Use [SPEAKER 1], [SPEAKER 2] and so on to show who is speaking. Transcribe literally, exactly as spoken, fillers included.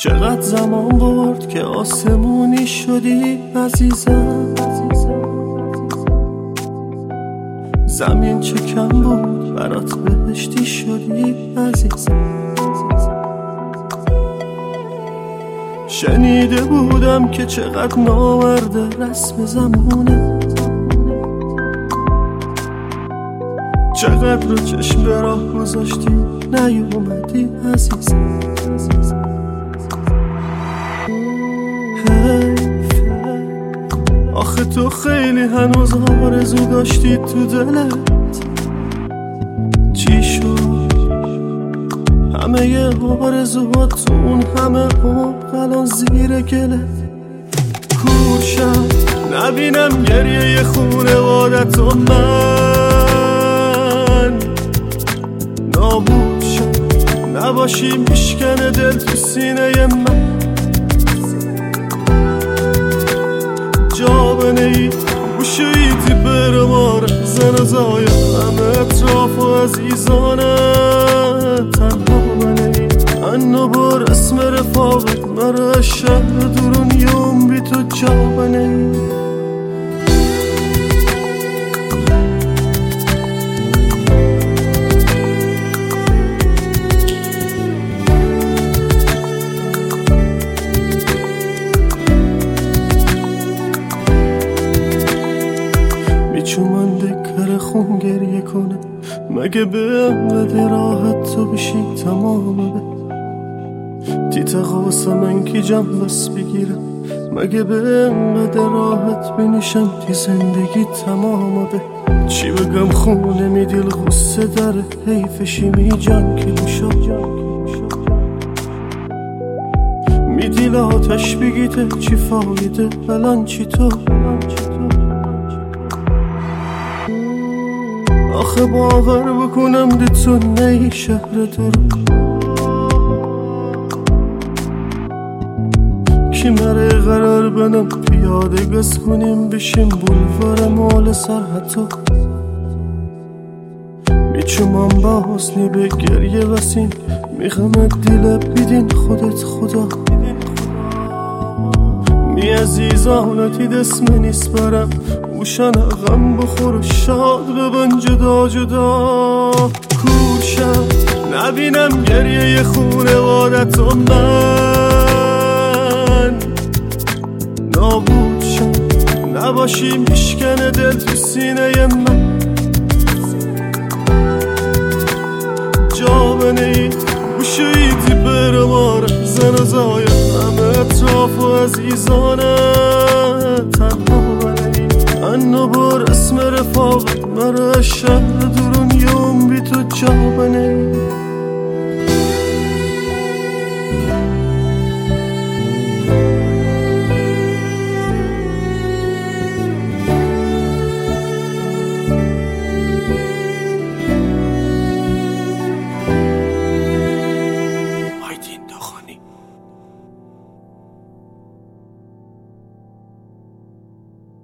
[SPEAKER 1] چقدر زمان برد که آسمونی شدی عزیزم. زمین چه کم بود برات بهشتی شدی عزیزم. شنیده بودم که چقدر ناورده رسم زمونه، چقدر رو چشم به راه گذاشتی نیومدی عزیزم. حیف آخه تو خیلی هنوز آرزو داشتی تو دلت. چی شد همه ی آرزوهات تو اون همه عمق الان زیر گلت؟ کور شد نبینم گریه ی خونوادت و من نابود شد نباشی میشکنه دل تو سینه من. جا بنهید گوشویدی بره ماره زن و زایم همه اطراف و عزیزانه. تنها بنهید انو بر اسم رفاقت مره شهر درون یوم بی تو جا بنهید. چومنده کر خون گریه کنه مگه به انقدر راحت تو بشی تمامه به تیت قواسه من کی جم بس بگیرم مگه به انقدر راحت بنشم تی زندگی تمامه به چی بگم خونه می دل غصه داره حیفشی می جان کلو شد می دیل آتش بگیته چی فایده الان چی تو آخه باور بکنم دی تو نی شهر تو رو کی مره قرار بنم پیاده گز کنیم بشیم بولوار مال سرحتو. میچومم با حسنی به گریه وسیم میخمت دیل بیدین خودت خدا می عزیزانتی دسم نیست برم اوشن غم بخور شاد ببن جدا جدا. کور شد نبینم گریه ی خونوادت و من نابود شد نباشی میشکنه دل تو سینه من. جا بنهید گوشویدی بره ماره زن و زایم همه اطراف و عزیزانه. تنها بنهید انو بر اسم رفاقت مره شهر درون یوم بی تو جا بنهید.